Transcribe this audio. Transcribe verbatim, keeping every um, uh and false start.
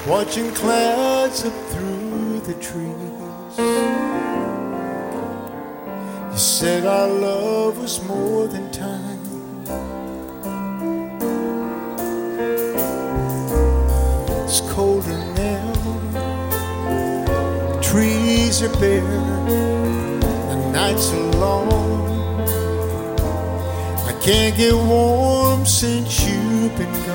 watching clouds up through the trees. You said our love was more than time. It's colder now, the trees are bare, the nights are long. I can't get warm since you've been gone.